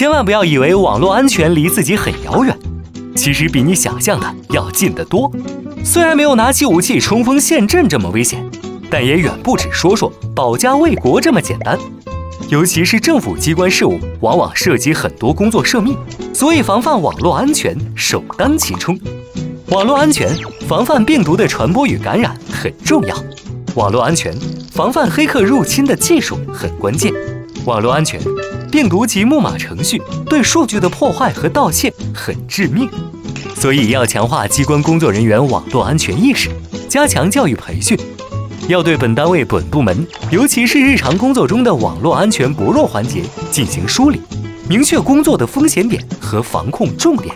千万不要以为网络安全离自己很遥远，其实比你想象的要近得多。虽然没有拿起武器冲锋陷阵这么危险，但也远不止说说保家卫国这么简单。尤其是政府机关事务，往往涉及很多工作涉密，所以防范网络安全首当其冲。网络安全防范病毒的传播与感染很重要，网络安全防范黑客入侵的技术很关键，网络安全病毒及木马程序对数据的破坏和盗窃很致命，所以要强化机关工作人员网络安全意识，加强教育培训，要对本单位本部门，尤其是日常工作中的网络安全薄弱环节进行梳理，明确工作的风险点和防控重点。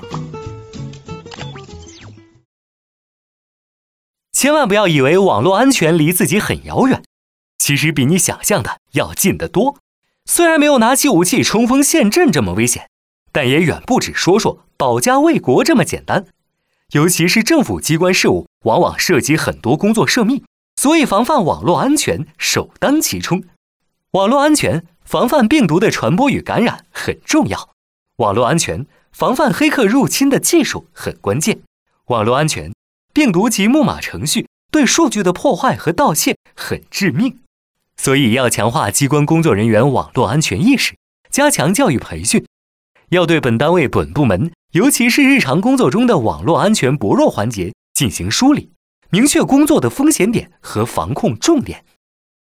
千万不要以为网络安全离自己很遥远，其实比你想象的要近得多。虽然没有拿起武器冲锋陷阵这么危险，但也远不止说说保家卫国这么简单。尤其是政府机关事务，往往涉及很多工作涉密，所以防范网络安全首当其冲。网络安全防范病毒的传播与感染很重要，网络安全防范黑客入侵的技术很关键，网络安全病毒及木马程序对数据的破坏和盗窃很致命，所以要强化机关工作人员网络安全意识，加强教育培训，要对本单位本部门，尤其是日常工作中的网络安全薄弱环节进行梳理，明确工作的风险点和防控重点。